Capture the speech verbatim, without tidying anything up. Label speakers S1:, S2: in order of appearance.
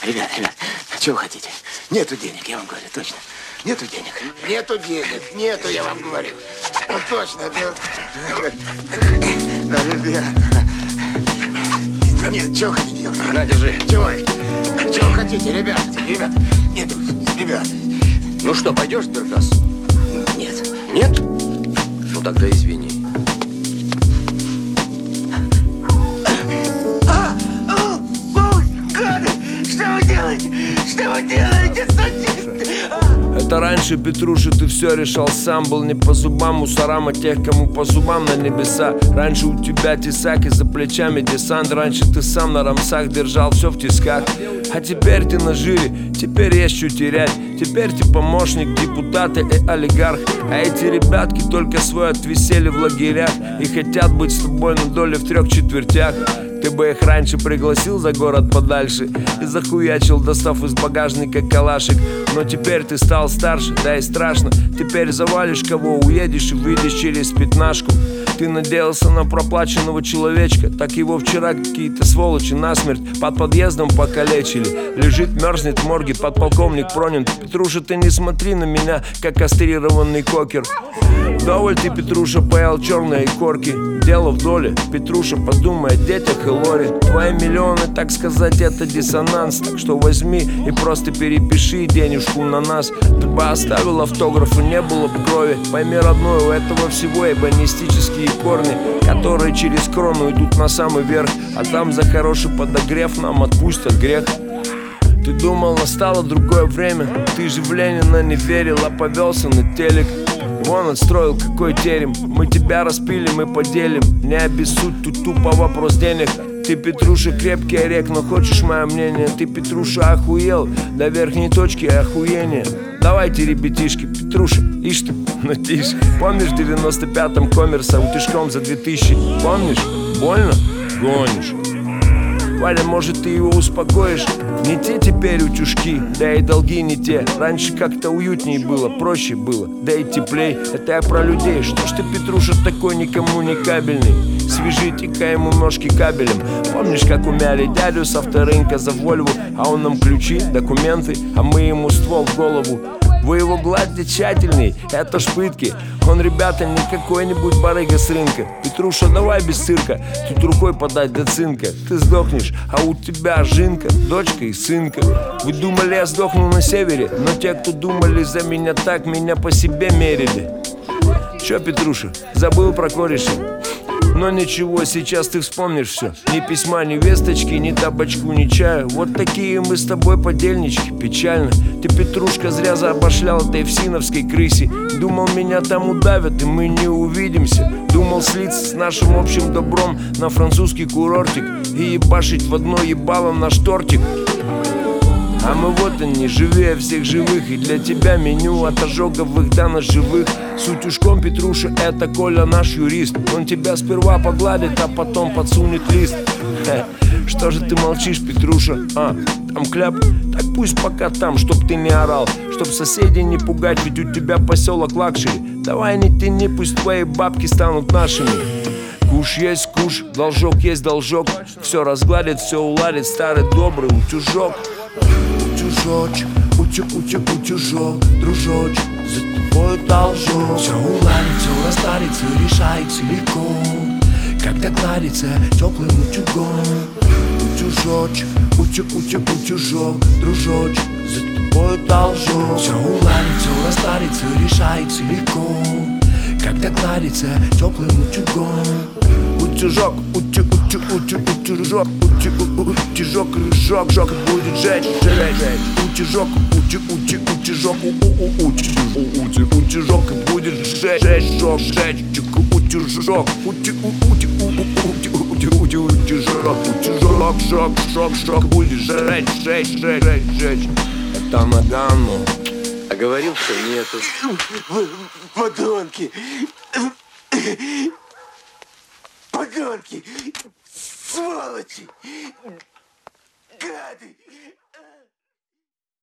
S1: Ребят, ребят, что вы хотите? Нету денег, я вам говорю, точно. Нету денег.
S2: Нету денег, нету, я вам говорю. Ну, точно.
S1: Ребят. Нет, что вы хотите делать?
S2: На, держи.
S1: Чего? Чего вы хотите, ребят? Ребят, нету, ребят.
S2: Ну что, пойдешь в сберкассу?
S1: Нет.
S2: Нет? Ну тогда извини.
S1: А, а, о, гады! Что вы делаете? Что вы делаете, садисты?
S3: Это раньше, Петруша, ты все решал сам. Был не по зубам мусорам, а тех, кому по зубам на небеса. Раньше у тебя тесак и за плечами десант. Раньше ты сам на рамсах держал все в тисках. А теперь ты на жире, теперь есть что терять. Теперь ты помощник депутата и олигарх. А эти ребятки только свой отвисели в лагерях и хотят быть с тобой на доле в трех четвертях. Ты бы их раньше пригласил за город подальше и захуячил, достав из багажника калашик. Но теперь ты стал старше, да и страшно. Теперь завалишь кого, уедешь и выйдешь через пятнашку. Ты надеялся на проплаченного человечка, так его вчера какие-то сволочи насмерть под подъездом покалечили. Лежит, мерзнет в морге подполковник Пронин. Петруша, ты не смотри на меня, как кастрированный кокер. Вдоволь ты, Петруша, поел черные корки. Дело в доле, Петруша, подумай о детях и лоре. Твои миллионы, так сказать, это диссонанс. Так что возьми и просто перепиши денежку на нас. Ты бы оставил автограф и не было бы крови. Пойми, родной, у этого всего эбонистические корни, которые через крону идут на самый верх. А там за хороший подогрев нам отпустят грех. Ты думал, настало другое время. Ты же в Ленина не верил, а повелся на телек. Вон отстроил какой терем. Мы тебя распили, мы поделим. Не обессудь, тут тупо вопрос денег. Ты, Петруша, крепкий орех, но хочешь мое мнение? Ты, Петруша, охуел до верхней точки охуения. Давайте, ребятишки, Петруша, ишь ты, ну тише. Помнишь в девяносто пятом коммерса утюжком за две тысячи? Помнишь? Больно? Гонишь. Парень, может, ты его успокоишь? Не те теперь утюжки, да и долги не те. Раньше как-то уютней было, проще было, да и теплей. Это я про людей. Что ж ты, Петруша, такой никому не кабельный? Свяжите-ка ему ножки кабелем. Помнишь, как умяли дядю с авторынка за Вольву? А он нам ключи, документы, а мы ему ствол в голову. Вы его гладьте тщательней, это ж пытки. Он, ребята, не какой-нибудь барыга с рынка. Петруша, давай без цирка, тут рукой подать до цинка. Ты сдохнешь, а у тебя жинка, дочка и сынка. Вы думали, я сдохну на севере, но те, кто думали за меня так, меня по себе мерили. Чё, Петруша, забыл про кореша? Но ничего, сейчас ты вспомнишь все. Ни письма, ни весточки, ни табачку, ни чаю. Вот такие мы с тобой подельнички, печально. Ты, Петрушка, зря заобошлял этой всиновской крысе. Думал, меня там удавят, и мы не увидимся. Думал слиться с нашим общим добром на французский курортик и ебашить в одно ебало наш тортик. А мы вот они, живее всех живых. И для тебя меню от ожоговых до ножевых. С утюжком, Петруша, это Коля наш юрист. Он тебя сперва погладит, а потом подсунет лист. Хе. Что же ты молчишь, Петруша? А, там кляп? Так пусть пока там, чтоб ты не орал. Чтоб соседей не пугать, ведь у тебя поселок лакшери. Давай не тяни, пусть твои бабки станут нашими. Куш есть куш, должок есть должок. Все разгладит, все уладит старый добрый утюжок.
S4: Утюжочек, утю, утю, утюжок, дружочек, за тобой должок. Все уладится, все растарится, решается легко, когда гладится теплым утюгом. Утюжочек, утю, утю, утюжок, дружочек, за тобой должок. Все уладится, все растарится, решается легко, когда гладится теплым утюгом.
S3: Утюжок, утю, утю, утю, утюжок, утю, утюжок, рыжок, жок будет жечь, жечь. Утюжок, утю, утю, утюжок, утю, утюжок будет жечь, жечь, жок, жечь. Утюжок, утю, утю, утю, утю, утю, утюжок, утюжок, жок, жок, жок будет жечь, жечь, жечь, жечь. Это Нагано.
S2: А говорил, что нету.
S1: Подонки! Подонки! Сволочи! Гады!